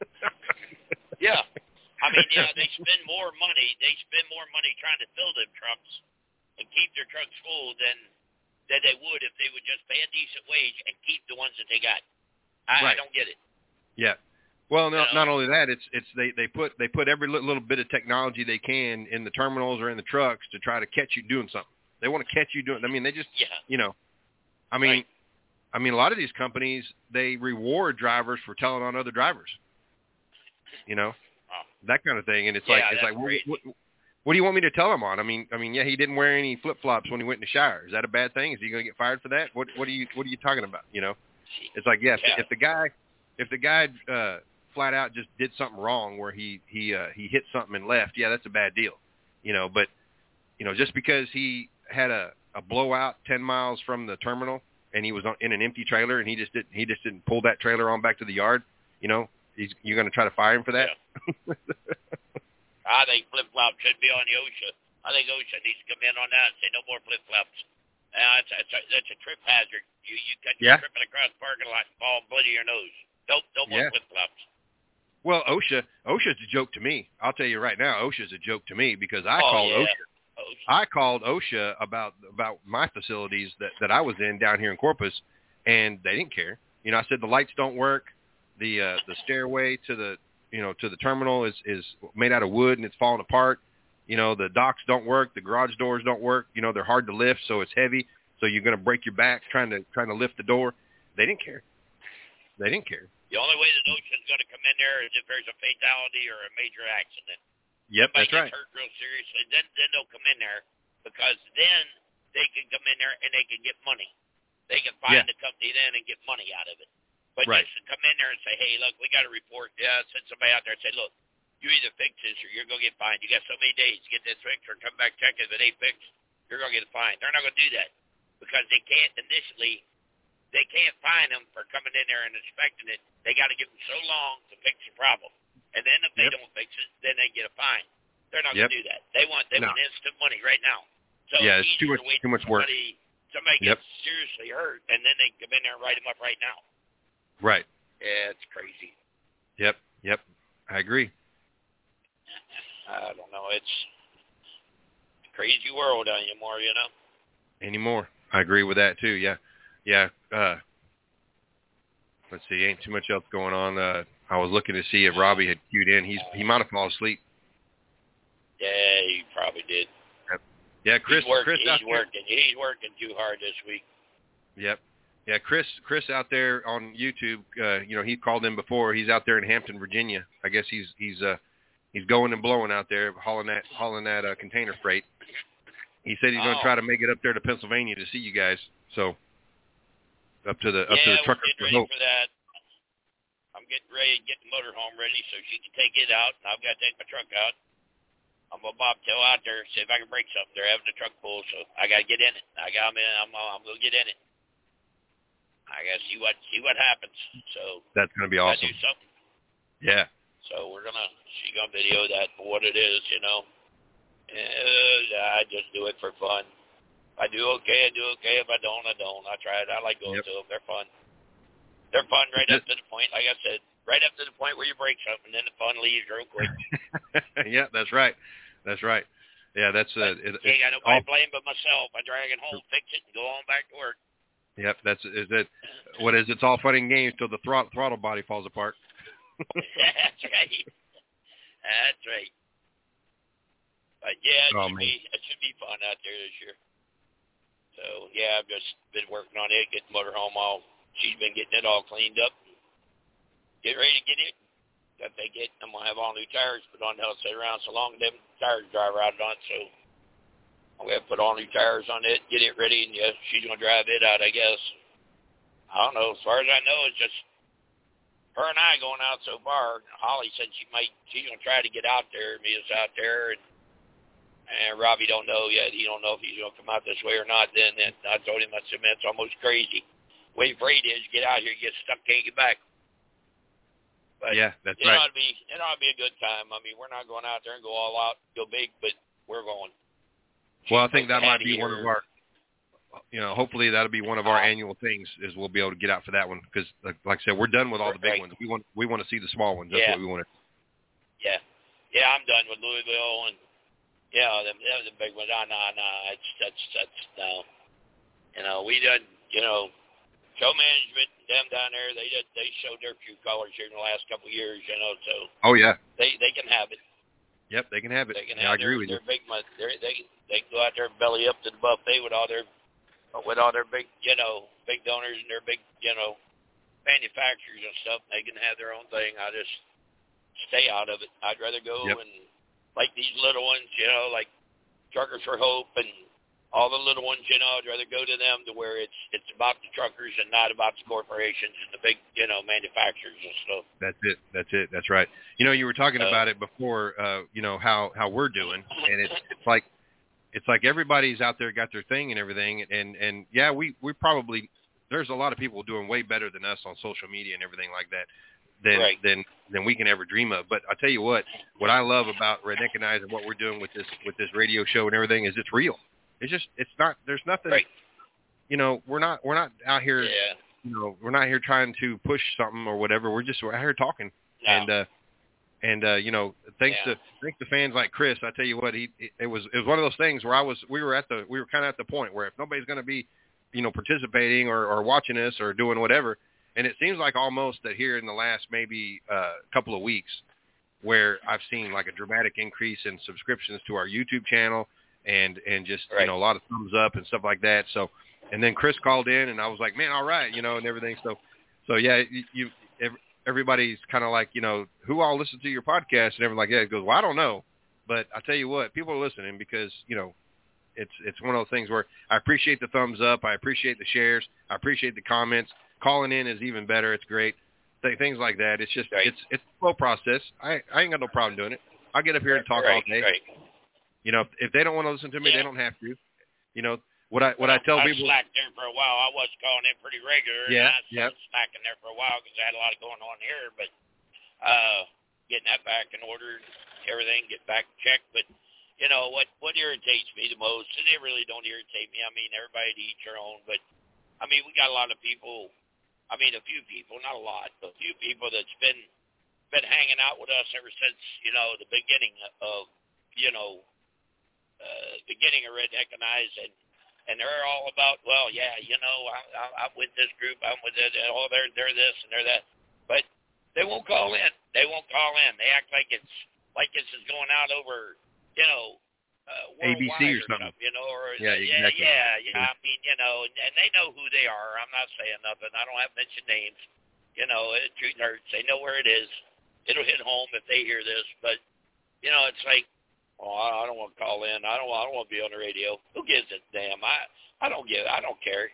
Speaker 8: Yeah. I mean, yeah, they spend more money. They spend more money trying to fill them trucks and keep their trucks full than they would if they would just pay a decent wage and keep the ones that they got. I don't get it. Yeah.
Speaker 4: Well, not only that, it's they put every little bit of technology they can in the terminals or in the trucks to try to catch you doing something. They want to catch you doing. I mean, they just you know, I mean, a lot of these companies, they reward drivers for telling on other drivers. You know, that kind of thing, and it's like what do you want me to tell him on? I mean, yeah, he didn't wear any flip flops when he went in the shower. Is that a bad thing? Is he going to get fired for that? What are you talking about? You know, it's like if the guy flat out just did something wrong where he hit something and left, yeah, that's a bad deal. You know, but you know, just because he had a blowout 10 miles from the terminal and he was in an empty trailer and he just didn't pull that trailer on back to the yard, you know, you're going to try to fire him for that?
Speaker 8: Yeah. I think flip-flops should be on the OSHA. I think OSHA needs to come in on that and say no more flip-flops. That's a trip hazard. You got you tripping across the parking lot and fall and bloody your nose. No more flip-flops.
Speaker 4: Well, OSHA's a joke to me. I'll tell you right now, OSHA's a joke to me because I called OSHA. I called OSHA about my facilities that I was in down here in Corpus, and they didn't care. You know, I said the lights don't work, the stairway to the terminal is made out of wood and it's falling apart. You know, the docks don't work, the garage doors don't work. You know, they're hard to lift, so it's heavy. So you're going to break your back trying to lift the door. They didn't care. They didn't care.
Speaker 8: The only way that OSHA's going to come in there is if there's a fatality or a major accident.
Speaker 4: Yep,
Speaker 8: Somebody
Speaker 4: that's right.
Speaker 8: gets hurt real seriously, then they'll come in there because then they can come in there and they can get money. They can find the company then and get money out of it. But just to come in there and say, hey, look, we got a report. Yeah, send somebody out there and say, look, you either fix this or you're going to get fined. You got so many days to get this fixed or come back check it. If it ain't fixed, you're going to get fined. They're not going to do that because they can't fine them for coming in there and inspecting it. They got to give them so long to fix the problem. And then if they don't fix it, then they get a fine. They're not going to do that. They want instant money right now. So
Speaker 4: it's too much work.
Speaker 8: Somebody gets seriously hurt, and then they come in there and write them up right now.
Speaker 4: Right.
Speaker 8: Yeah, it's crazy.
Speaker 4: Yep. I agree.
Speaker 8: I don't know. It's a crazy world anymore, you know?
Speaker 4: Anymore. I agree with that, too, yeah. Let's see, ain't too much else going on. I was looking to see if Robbie had queued in. He might have fallen asleep.
Speaker 8: Yeah, he probably did.
Speaker 4: Yep. Yeah, Chris.
Speaker 8: He's working too hard this week.
Speaker 4: Yep. Yeah, Chris out there on YouTube. He called in before. He's out there in Hampton, Virginia. I guess he's going and blowing out there, hauling that container freight. He said he's going to try to make it up there to Pennsylvania to see you guys. So up to the trucker
Speaker 8: for hope. For that. I'm getting ready to get the motorhome ready so she can take it out, and I've got to take my truck out. I'm gonna bobtail out there, see if I can break something. They're having a truck pull, so I gotta get in it. I'm gonna get in it. I gotta see what happens. So
Speaker 4: that's gonna be awesome.
Speaker 8: Do something.
Speaker 4: Yeah.
Speaker 8: So she's gonna video that for what it is, you know. I just do it for fun. If I do okay, I do okay. If I don't, I don't. I try it. I like going to them. They're fun. They're fun right up to the point, like I said, right up to the point where you break something, and then the fun leaves real quick.
Speaker 4: Yeah, that's right. Yeah, that's
Speaker 8: ain't got nobody to blame but myself. I drag it home, fix it, and go on back to work.
Speaker 4: Yep, it's all fun and games till the throttle body falls apart.
Speaker 8: That's right. That's right. But yeah, it should be fun out there this year. So yeah, I've just been working on it, getting the motorhome all. She's been getting it all cleaned up. Get ready to get it. I'm gonna have all new tires put on. They'll sit around so long them tires drive around on. So I'm gonna put all new tires on it, get it ready, and she's gonna drive it out. I guess. I don't know. As far as I know, it's just her and I going out so far. Holly said she's gonna try to get out there, meet us out there, and Robbie don't know yet. He don't know if he's gonna come out this way or not. Then I told him, I said, man, it's almost crazy. Way afraid is get out here, get stuck, can't get back. But
Speaker 4: yeah, that's right.
Speaker 8: It ought to be a good time. I mean, we're not going out there and go all out, go big, but we're going.
Speaker 4: Well, I think that might be one of our. Hopefully that'll be one of our annual things. Is we'll be able to get out for that one because, like I said, we're done with all the big ones. We want to see the small ones. That's what we want to.
Speaker 8: Yeah, I'm done with Louisville and the big ones. No, that's no. We done. Show management, them down there, they showed their few colors here in the last couple of years, so.
Speaker 4: Oh, yeah.
Speaker 8: They can have it.
Speaker 4: Yep, they can have it.
Speaker 8: They can have
Speaker 4: I agree with you.
Speaker 8: Big money. They can go out there and belly up to the buffet with all their big, big donors and their big, manufacturers and stuff. They can have their own thing. I just stay out of it. I'd rather go and, like these little ones, like Truckers for Hope and all the little ones, I'd rather go to them to where it's about the truckers and not about the corporations and the big, manufacturers and stuff.
Speaker 4: That's it. That's right. You were talking about it before, how we're doing, and it's like everybody's out there got their thing and everything, and yeah, we probably there's a lot of people doing way better than us on social media and everything like that than we can ever dream of. But I tell you what I love about Redneckinize and what we're doing with this radio show and everything is it's real. It's not, there's nothing, you know, we're not out here, you know, we're not here trying to push something or whatever. We're out here talking. No. And you know, thanks to fans like Chris, I tell you what, it was one of those things where we were kind of at the point where if nobody's going to be, you know, participating or watching us or doing whatever, and it seems like almost that here in the last maybe couple of weeks, where I've seen like a dramatic increase in subscriptions to our YouTube channel and just you know, a lot of thumbs up and stuff like that. So, and then Chris called in and I was like, man, all right, you know, and everything. So yeah, everybody's kind of like, you know, who all listen to your podcast and everything like that. It goes, well, I don't know, but I tell you what, people are listening because, you know, it's one of those things where I appreciate the thumbs up, I appreciate the shares, I appreciate the comments. Calling in is even better. It's great. Things like that. It's just it's a slow process. I ain't got no problem doing it. I'll get up here and talk all day. You know, if they don't want to listen to me, they don't have to. You know, what I tell people.
Speaker 8: I slacked there for a while. I was calling in pretty regular.
Speaker 4: Yeah.
Speaker 8: And I was slacking there for a while because I had a lot going on here. But getting that back in order, everything, get back checked. But you know what irritates me the most, and they really don't irritate me. I mean, everybody to each their own. But I mean, we got a lot of people. I mean, a few people, not a lot, but a few people that's been hanging out with us ever since, you know, the beginning of, you know, beginning of Redneckinize, and they're all about, well, yeah, you know, I'm with this group, I'm with it, oh, they're this and they're that, but they won't call in. They won't call in. They act like this is going out over, you know,
Speaker 4: ABC or something,
Speaker 8: you know, or
Speaker 4: exactly.
Speaker 8: Yeah. I mean, you know, and they know who they are. I'm not saying nothing. I don't have to mention names. You know, truth hurts. They know where it is. It'll hit home if they hear this. But you know, it's like, oh, I don't want to call in. I don't want to be on the radio. Who gives a damn? I don't care. I don't care.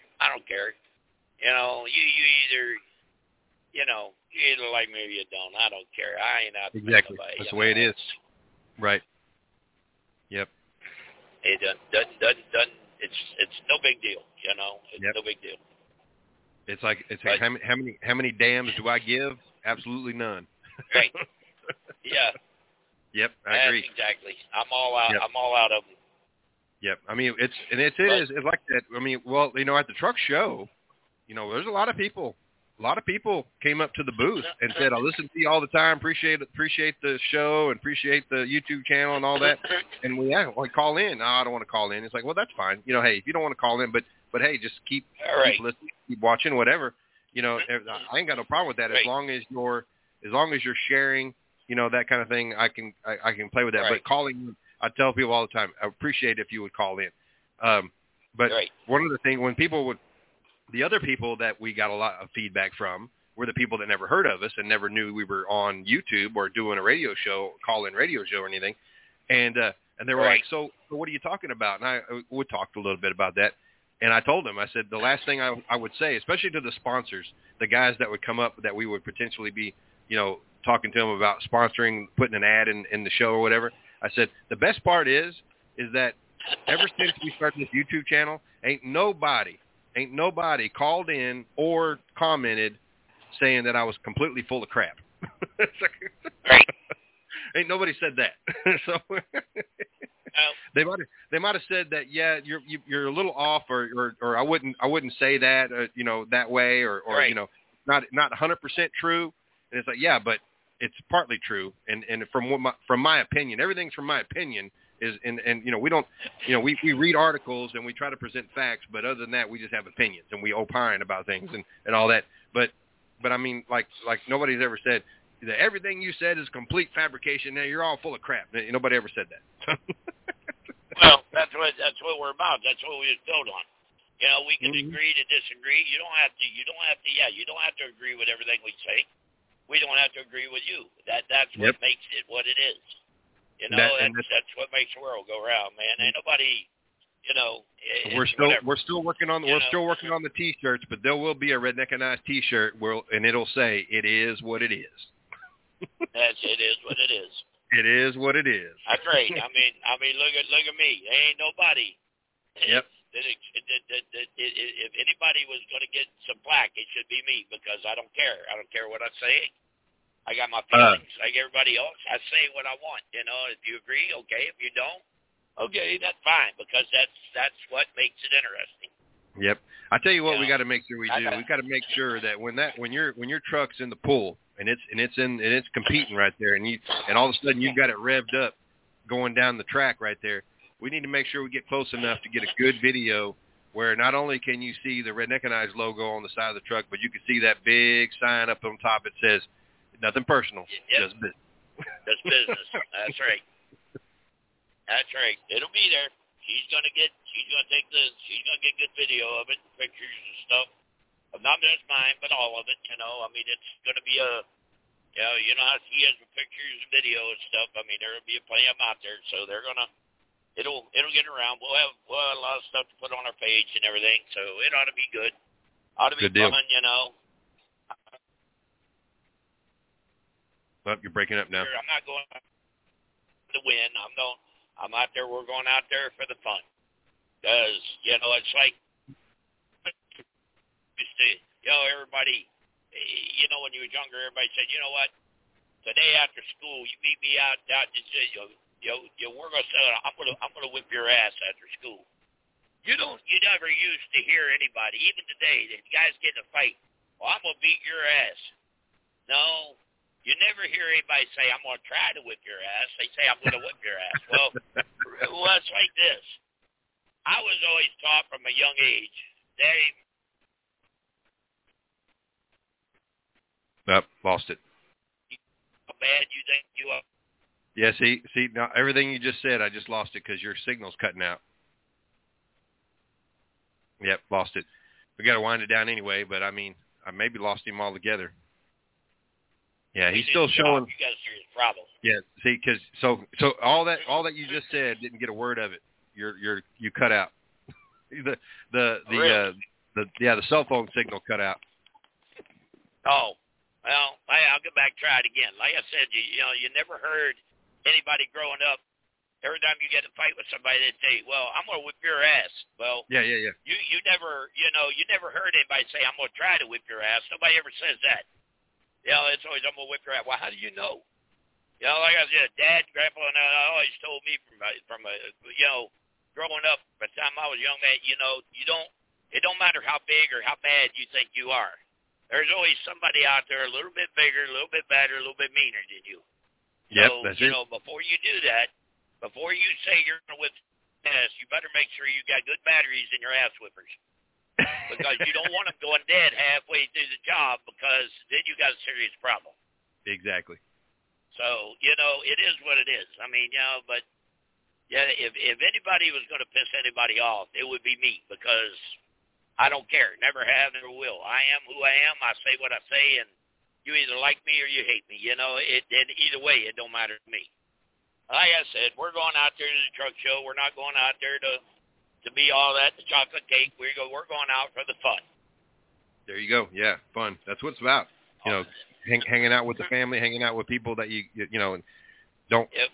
Speaker 8: You know, you either, you know, you either like me or you don't. I don't care. I ain't out to
Speaker 4: exactly.
Speaker 8: Nobody,
Speaker 4: that's the way it is. Right. Yep.
Speaker 8: It doesn't. It's no big deal, you know. It's no big deal.
Speaker 4: It's like how many dams do I give? Absolutely none.
Speaker 8: Right. Yeah.
Speaker 4: Yep, I agree.
Speaker 8: Exactly. I'm all out. Yep. I'm all out of them.
Speaker 4: Yep. I mean, it's like that. I mean, well, you know, at the truck show, you know, there's a lot of people. A lot of people came up to the booth and said, I listen to you all the time, appreciate the show and appreciate the YouTube channel and all that. And we call in. No, I don't want to call in. It's like, well, that's fine. You know, hey, if you don't want to call in, but hey, just keep listening, keep watching, whatever. You know, I ain't got no problem with that as long as you're sharing, you know, that kind of thing. I can play with that. But calling, I tell people all the time, I appreciate if you would call in. But one of the things when people would, the other people that we got a lot of feedback from were the people that never heard of us and never knew we were on YouTube or doing a radio show, call-in radio show or anything. And they were like, so what are you talking about? And we talked a little bit about that. And I told them, I said, the last thing I would say, especially to the sponsors, the guys that would come up that we would potentially be, you know, talking to them about sponsoring, putting an ad in the show or whatever. I said, the best part is that ever since we started this YouTube channel, ain't nobody called in or commented saying that I was completely full of crap. Ain't nobody said that. So they might have said that, yeah, you're a little off, or I wouldn't say that, you know, that way, or you know, not 100% true. And it's like, yeah, but it's partly true. And from my opinion, everything's from my opinion. And you know, we don't, you know, we read articles and we try to present facts, but other than that, we just have opinions and we opine about things and all that. But I mean, like nobody's ever said that everything you said is complete fabrication. Now you're all full of crap. Nobody ever said that.
Speaker 8: Well, that's what we're about. That's what we was built on. You know, we can agree to disagree. You don't have to agree with everything we say. We don't have to agree with you. That's what makes it what it is. You know, that's what makes the world go round, man. Ain't nobody, you know.
Speaker 4: We're still working on the T-shirts, but there will be a Redneckinize T-shirt and it'll say "It is what it is."
Speaker 8: It is what it is.
Speaker 4: It is what it is.
Speaker 8: That's right. I mean, look at me. Ain't nobody.
Speaker 4: Yep.
Speaker 8: if anybody was going to get some flack, it should be me because I don't care. I don't care what I say. I got my feelings like everybody else. I say what I want. You know, if you agree, okay. If you don't, okay, that's fine because that's what makes it interesting.
Speaker 4: Yep. I tell you what, we got to make sure we do. We got to make sure that when your truck's in the pool and it's competing right there, and all of a sudden you've got it revved up going down the track right there. We need to make sure we get close enough to get a good video where not only can you see the Redneckanized logo on the side of the truck, but you can see that big sign up on top. It says, nothing personal, just business.
Speaker 8: Just business. That's right. That's right. It'll be there. She's gonna get good video of it, pictures and stuff. Not just mine, but all of it. You know, I mean, it's gonna be you know how she has the pictures and video and stuff. I mean, there'll be plenty of them out there, so they're gonna. It'll get around. We'll have a lot of stuff to put on our page and everything, so it ought to be good. Ought to be fun, you know.
Speaker 4: Well, you're breaking up now.
Speaker 8: I'm not going to win. I'm out there. We're going out there for the fun, because you know it's like everybody. You know, when you were younger, everybody said, you know what? Today after school, you meet me out. We're gonna say, I'm gonna whip your ass after school. You never used to hear anybody, even today, that guys get in a fight. Well, I'm gonna beat your ass. No, you never hear anybody say, I'm gonna try to whip your ass. They say, I'm gonna whip your ass. Well, it's like this. I was always taught from a young age.
Speaker 4: Lost it.
Speaker 8: How bad you think you are?
Speaker 4: Yeah, see, now everything you just said, I just lost it because your signal's cutting out. Yep, lost it. We got to wind it down anyway, but I mean, I maybe lost him altogether. Yeah, he's still showing.
Speaker 8: You got a serious problem.
Speaker 4: Yeah, see, because so all that you just said didn't get a word of it. You cut out. The cell phone signal cut out.
Speaker 8: Oh, well, I'll go back and try it again. Like I said, you never heard anybody growing up. Every time you get in a fight with somebody, they'd say, "Well, I'm gonna whip your ass." Well,
Speaker 4: yeah.
Speaker 8: You never heard anybody say, "I'm gonna try to whip your ass." Nobody ever says that. You know, it's always, "I'm gonna whip your ass." Well, how do you know? You know, like I said, Dad, Grandpa, and always told me from growing up. By the time I was a young man, you know, it don't matter how big or how bad you think you are. There's always somebody out there a little bit bigger, a little bit better, a little bit meaner than you.
Speaker 4: Yep,
Speaker 8: so,
Speaker 4: that's
Speaker 8: you
Speaker 4: it.
Speaker 8: know, before you do that, before you say you're going to whip ass, you better make sure you got good batteries in your ass whippers. Because you don't want them going dead halfway through the job, because then you got a serious problem.
Speaker 4: Exactly.
Speaker 8: So, you know, it is what it is. I mean, you know, but, yeah, if anybody was going to piss anybody off, it would be me, because I don't care. Never have, never will. I am who I am. I say what I say, and you either like me or you hate me. You know, and either way, it don't matter to me. Like I said, we're going out there to the truck show. We're not going out there to be all that, the chocolate cake. We're going out for the fun.
Speaker 4: There you go. Yeah, fun. That's what it's about. You know, hanging out with the family, hanging out with people that you don't.
Speaker 8: Yep.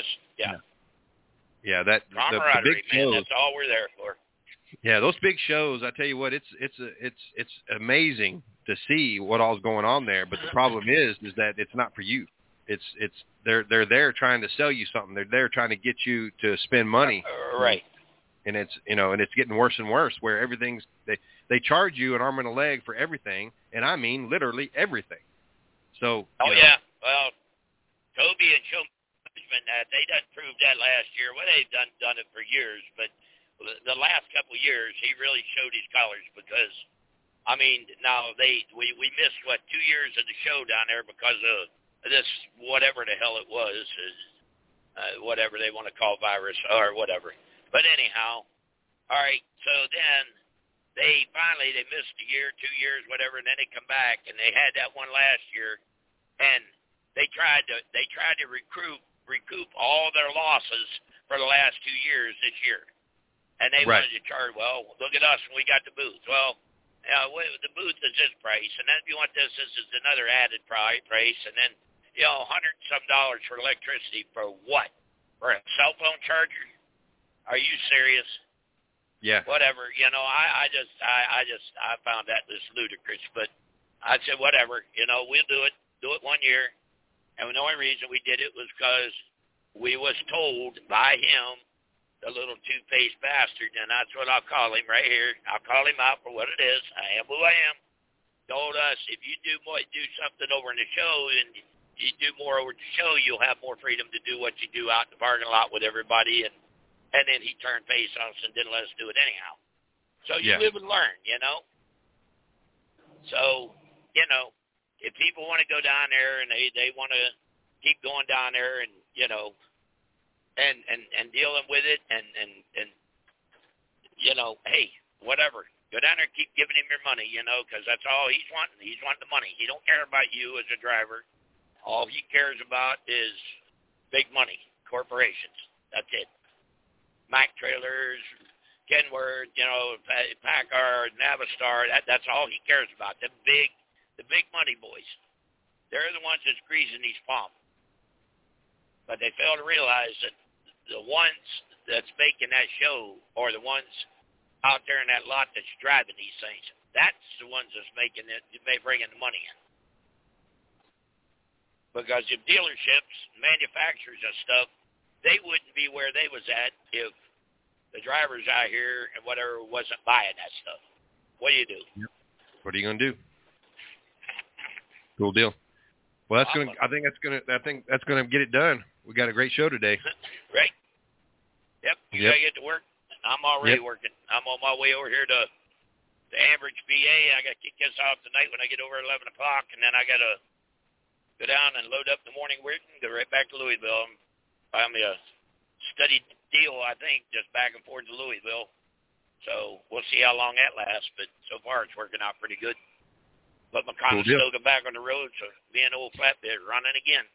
Speaker 4: Yeah, that
Speaker 8: camaraderie,
Speaker 4: the big shows,
Speaker 8: man. That's all we're there for.
Speaker 4: Yeah, those big shows. I tell you what, it's amazing to see what all's going on there. But the problem is that it's not for you. They're there trying to sell you something. They're there trying to get you to spend money.
Speaker 8: Right.
Speaker 4: And it's getting worse and worse. Where everything's they charge you an arm and a leg for everything, and I mean literally everything. So.
Speaker 8: Yeah. Well, Toby and Show Management, they done proved that last year. Well, they've done it for years, but the last couple of years, he really showed his colors because, I mean, now we missed 2 years of the show down there because of this whatever the hell it was, whatever they want to call virus or whatever. But anyhow, all right. So then they missed a year, 2 years, whatever, and then they come back and they had that one last year, and they tried to recoup all their losses for the last 2 years this year. And they wanted to charge, well, look at us when we got the booth. Well, the booth is this price, and then if you want this is another added price, and then, $100 and some for electricity for what? For a cell phone charger? Are you serious?
Speaker 4: Yeah.
Speaker 8: Whatever, you know, I found that just ludicrous. But I said, whatever, you know, we'll do it 1 year. And the only reason we did it was because we was told by him, the little two-faced bastard, and that's what I'll call him right here. I'll call him out for what it is. I am who I am. Told us if you do something over in the show and you do more over the show, you'll have more freedom to do what you do out in the parking lot with everybody. And then he turned face on us and didn't let us do it anyhow. So you live and learn, you know. So, you know, if people want to go down there and they want to keep going down there and, you know, and dealing with it and you know, hey, whatever. Go down there and keep giving him your money, you know, because that's all he's wanting. He's wanting the money. He don't care about you as a driver. All he cares about is big money, corporations. That's it. Mack Trailers, Kenworth, you know, Packard, Navistar, that's all he cares about. The big money boys. They're the ones that's greasing these palms. But they fail to realize that the ones that's making that show are the ones out there in that lot that's driving these things. That's the ones that's making it, bringing the money in. Because if dealerships, manufacturers and stuff, they wouldn't be where they was at if the drivers out here and whatever wasn't buying that stuff. What do you do?
Speaker 4: Yep. What are you gonna do? Cool deal. Well, I think that's gonna get it done. We got a great show today.
Speaker 8: Great. Yep. You gotta get to work. I'm already working. I'm on my way over here to Ambridge, PA. I got to kick this off tonight when I get over at 11 o'clock, and then I got to go down and load up the morning work and go right back to Louisville. Buy me a steady deal, I think, just back and forth to Louisville. So we'll see how long that lasts, but so far it's working out pretty good. But McConnell's still go back on the road, so me and old flatbed running again.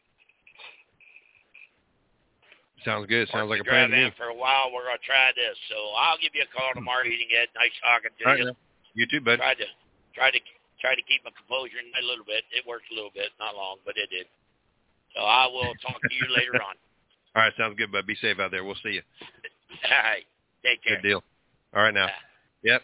Speaker 4: Sounds good. Sounds like a plan to me.
Speaker 8: For a while, we're going to try this. So I'll give you a call tomorrow evening, Ed. Nice talking to you.
Speaker 4: Right, you too, bud.
Speaker 8: Try to keep my composure a little bit. It worked a little bit, not long, but it did. So I will talk to you later on.
Speaker 4: All right, sounds good, bud. Be safe out there. We'll see you.
Speaker 8: All right. Take care.
Speaker 4: Good deal. All right now. Yep.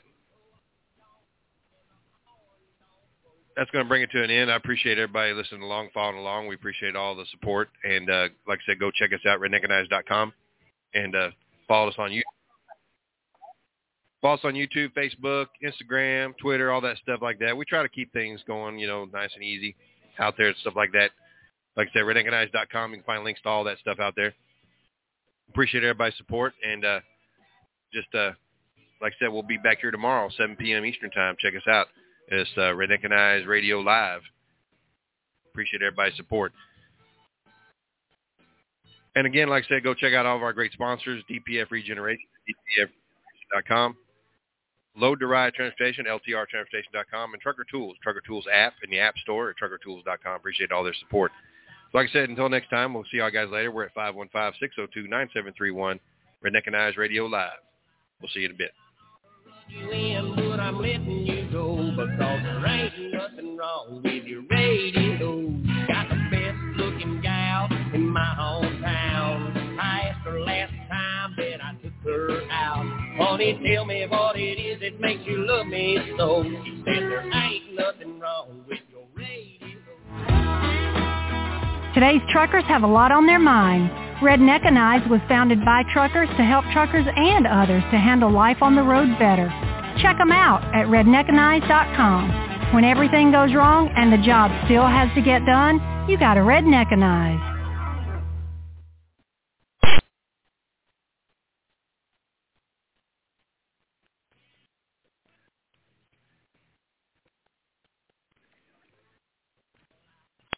Speaker 4: That's going to bring it to an end. I appreciate everybody listening along, following along. We appreciate all the support. And like I said, go check us out, redneckandeyes.com, and follow us on YouTube. Follow us on YouTube, Facebook, Instagram, Twitter, all that stuff like that. We try to keep things going, you know, nice and easy out there and stuff like that. Like I said, redneckandeyes.com. You can find links to all that stuff out there. Appreciate everybody's support. And like I said, we'll be back here tomorrow, 7 p.m. Eastern Time. Check us out. It's Redneck and Eyes Radio Live. Appreciate everybody's support. And again, like I said, go check out all of our great sponsors, DPF Regeneration, DPF.com, Load to Ride Transportation, LTRtransportation.com, and Trucker Tools app in the App Store at truckertools.com. Appreciate all their support. So like I said, until next time, we'll see y'all guys later. We're at 515-602-9731, Redneck and Eyes Radio Live. We'll see you in a bit.
Speaker 7: You in, but I'm letting you go because there ain't nothing wrong with your radio. Got the best looking gal in my hometown. I asked her last time that I took her out. Honey, tell me what it is that makes you love me so. She said there ain't nothing wrong with your radio.
Speaker 9: Today's truckers have a lot on their mind. Redneck and Eyes was founded by truckers to help truckers and others to handle life on the road better. Check them out at redneckandeyes.com. When everything goes wrong and the job still has to get done, you got a Redneck and Eyes.